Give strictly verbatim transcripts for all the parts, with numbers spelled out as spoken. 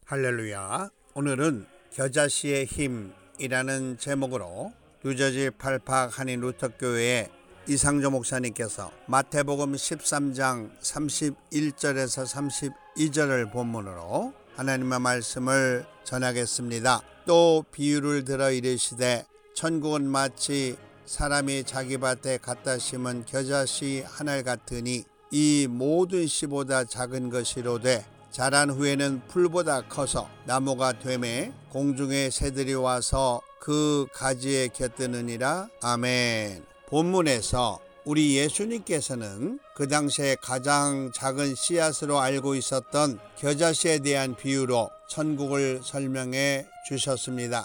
할렐루야. 오늘은 겨자씨의 힘이라는 제목으로 뉴저지 팔팍 한인 루터교회 이상조 목사님께서 마태복음 십삼 장 삼십일 절에서 삼십이 절을 본문으로 하나님의 말씀을 전하겠습니다. 또 비유를 들어 이르시되 천국은 마치 사람이 자기 밭에 갖다 심은 겨자씨 하나 같으니 이 모든 씨보다 작은 것이로되 자란 후에는 풀보다 커서 나무가 되매 공중의 새들이 와서 그 가지에 곁드느니라. 아멘. 본문에서 우리 예수님께서는 그 당시에 가장 작은 씨앗으로 알고 있었던 겨자씨에 대한 비유로 천국을 설명해 주셨습니다.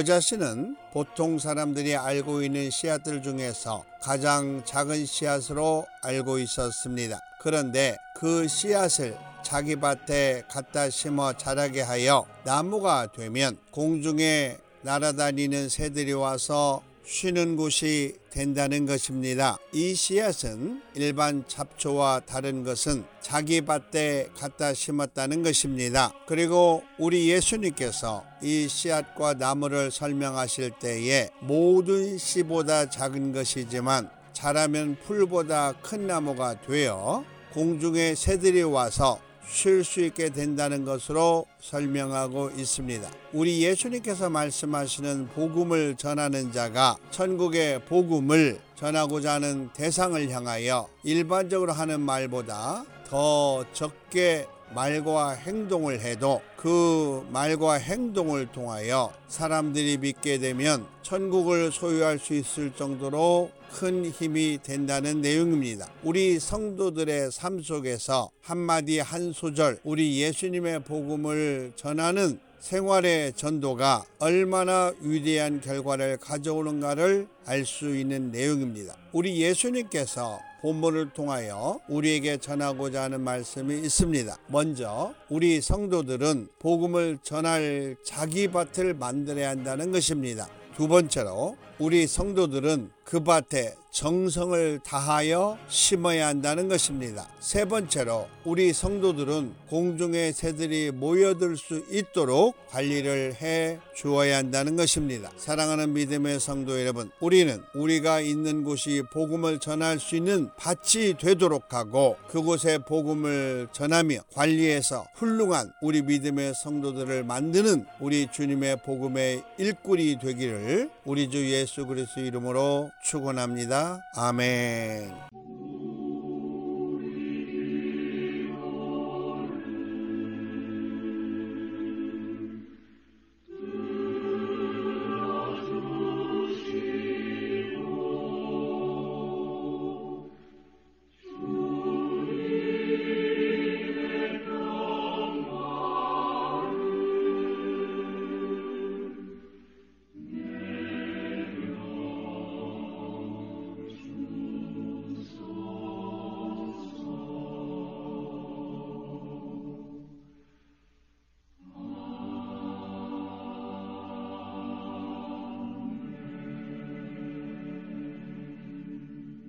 겨자씨는 보통 사람들이 알고 있는 씨앗들 중에서 가장 작은 씨앗으로 알고 있었습니다. 그런데 그 씨앗을 자기 밭에 갖다 심어 자라게 하여 나무가 되면 공중에 날아다니는 새들이 와서 쉬는 곳이 된다는 것입니다. 이 씨앗은 일반 잡초와 다른 것은 자기 밭에 갖다 심었다는 것입니다. 그리고 우리 예수님께서 이 씨앗과 나무를 설명하실 때에 모든 씨보다 작은 것이지만 자라면 풀보다 큰 나무가 되어 공중에 새들이 와서 쉴 수 있게 된다는 것으로 설명하고 있습니다. 우리 예수님께서 말씀하시는 복음을 전하는 자가 천국의 복음을 전하고자 하는 대상을 향하여 일반적으로 하는 말보다 더 적게 말과 행동을 해도 그 말과 행동을 통하여 사람들이 믿게 되면 천국을 소유할 수 있을 정도로 큰 힘이 된다는 내용입니다. 우리 성도들의 삶 속에서 한마디 한 소절 우리 예수님의 복음을 전하는 생활의 전도가 얼마나 위대한 결과를 가져오는가를 알 수 있는 내용입니다. 우리 예수님께서 본문을 통하여 우리에게 전하고자 하는 말씀이 있습니다. 먼저 우리 성도들은 복음을 전할 자기 밭을 만들어야 한다는 것입니다. 두 번째로 우리 성도들은 그 밭에 정성을 다하여 심어야 한다는 것입니다. 세 번째로 우리 성도들은 공중의 새들이 모여들 수 있도록 관리를 해 주어야 한다는 것입니다. 사랑하는 믿음의 성도 여러분, 우리는 우리가 있는 곳이 복음을 전할 수 있는 밭이 되도록 하고 그곳에 복음을 전하며 관리해서 훌륭한 우리 믿음의 성도들을 만드는 우리 주님의 복음의 일꾼이 되기를 우리 주 예수 그리스도 이름으로 축원합니다. 아멘.